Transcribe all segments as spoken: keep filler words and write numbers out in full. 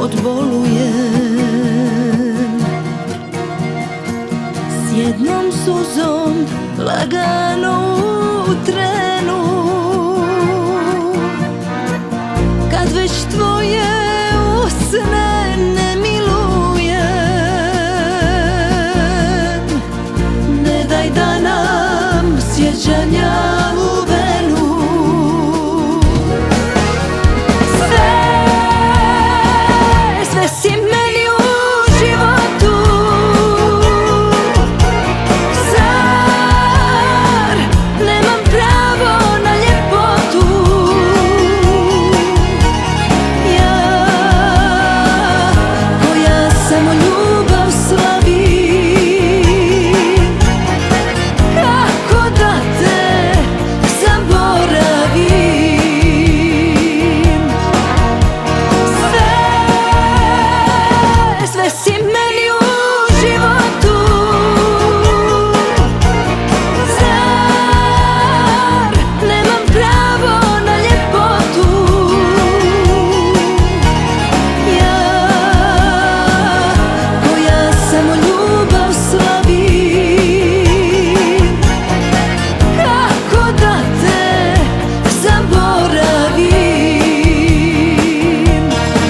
život bolujem. S jednom suzom lagano u trenu, kad već tvoje usne ne milujem. Ne daj da nam sjećanja uvenu. Sve, sve si meni u životu. Zar nemam pravo na ljepotu? Ja, koja samo ljubav slavim, kako da te zaboravim? Sve, sve si meni u životu. Zar nemam pravo na ljepotu? Ja, koja samo ljubav slavim, kako da te zaboravim?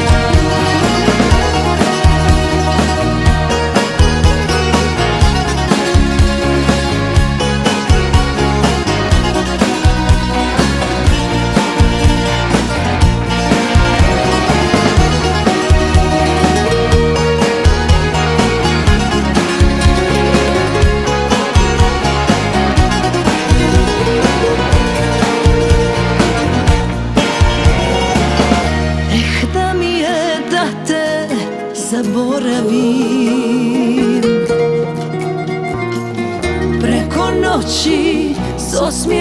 Eh, da mi je da te zaboravim, preko noći s osmijehom